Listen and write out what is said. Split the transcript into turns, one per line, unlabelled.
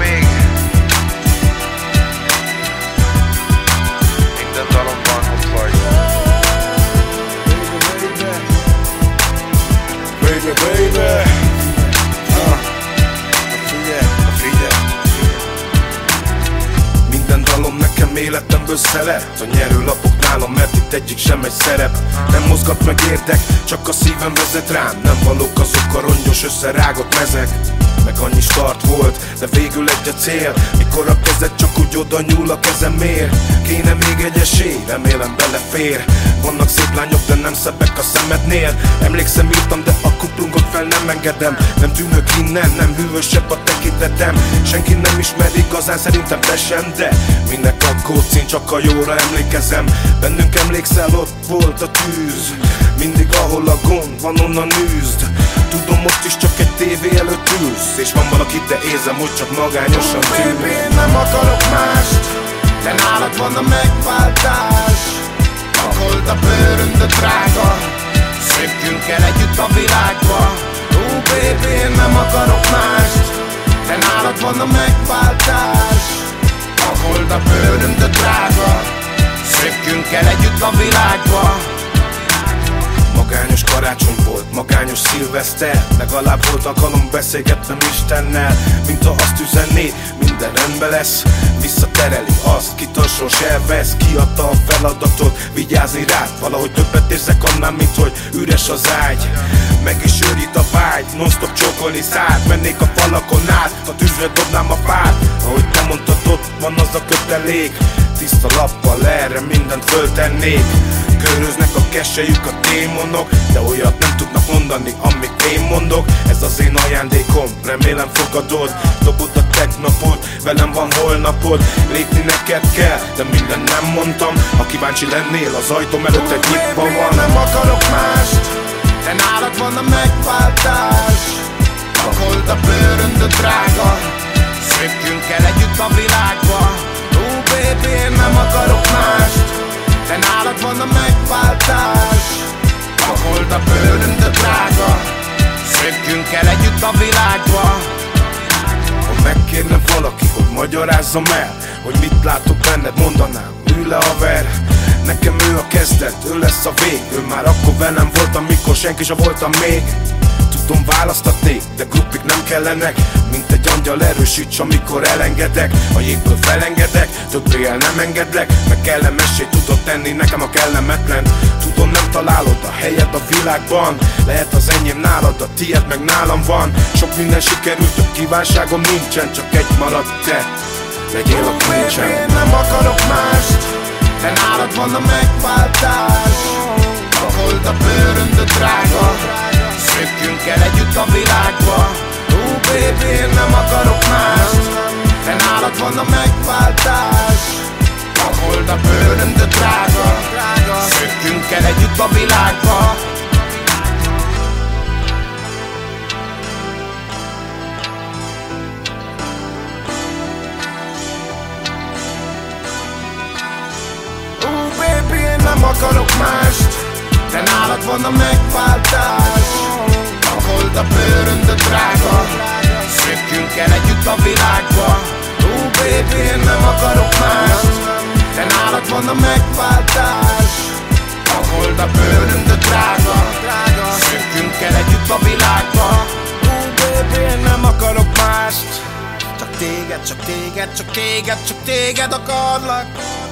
még. Minden dalomban ott vagy.
Baby, baby. Minden dalom nekem életemből szelet. A nyerőlapok nálam, mert itt egyik sem egy szerep. Nem mozgat meg érdek, csak a szívem vezet rám. Nem valók azok a rongyos összerágott mezek. Meg annyi start volt, de végül egy a cél. Mikor a kezed csak úgy oda nyúl, a kezemért. Kéne még egy esély, remélem belefér. Vannak szép lányok, de nem szebbek a szemednél. Emlékszem, írtam, de a kuplungot fel nem engedem. Nem tűnök innen, nem hűvösebb a tekintetem. Senki nem ismer igazán, szerintem te sem, de minek aggódsz, én csak a jóra emlékezem. Bennünk emlékszel, ott volt a tűz. Mindig ahol a gond van, onnan űzd. Tudom, most is csak egy tévé előtt ülsz, és van valaki, de érzem, hogy csak magányosan tűn.
Baby, én nem akarok mást, de nálad van a megváltás. Pakold a bőröm, de drága, szépjünk el együtt a világba. Baby, én nem akarok mást, de nálad van a megváltás. Pakold a bőröm, de drága, szépjünk el együtt a világba.
Magányos karácsony volt, magányos szilveszter. Legalább volt alkalom beszélgetnem Istennel. Mint ha azt üzenné, minden rendben lesz. Visszatereli azt, kit a sors elvesz. Kiadta a feladatot, vigyázni rád. Valahogy többet érzek annál, mint hogy üres az ágy. Meg is őrít a vágy, non-stop csókolni szád. Mennék a falakon át, a tűzre dobnám a fát. Ahogy te mondtad, ott van az a kötelék. Tiszta lappal erre mindent föltennék. Köröznek a keselyük a démonok, de olyat nem tudnak mondani, amit én mondok. Ez az én ajándékom, remélem fogadod. Dobod a tegnapot, velem van holnapod. Lépni neked kell, de minden nem mondtam. Ha kíváncsi lennél, az ajtóm előtt egy nyitva van.
Nem akarok mást, de nálad van a megváltás. Pakold a bőröm, de drága, szépjünk el együtt a világba. Baby, én nem akarok mást, de nálad van a megváltás. Pakold a bőröm, de drága, szépjünk el együtt a világba.
Ha megkérne valaki, hogy magyarázzam el, hogy mit látok benned, mondanám, ülj le haver. Nekem ő a kezdet, ő lesz a vég. Ő már akkor velem volt, amikor senki sem voltam még. Tudom, választatnék, de grupik nem kellenek. Mint egy angyal erősíts, amikor elengedek. A jégből felengedek, többé el nem engedlek. Meg kellemessé tudod tenni nekem a kellemetlen. Tudom, nem találod a helyed a világban. Lehet az enyém nálad, a tiéd meg nálam van. Sok minden sikerült, több kívánságom nincsen. Csak egy maradt te, legyél a kincsem.
Én nem akarok mást, de nálad van a megváltás. Pakold a bőröm, de drága, szépjünk el együtt a világba. Baby, én nem akarok mást, de nálad van a megváltás. Pakold a bőröm, de drága, szépjünk el együtt a világba. Baby, én nem akarok mást, de nálad van a megváltás. Pakold a bőröm, de drága, szépjünk el együtt a világba. Baby, én nem akarok mást, de nálad van a megváltás. Pakold a bőröm, de drága, szépjünk el együtt a világba. Baby, én nem akarok mást, csak téged, csak téged, csak téged, csak téged akarlak.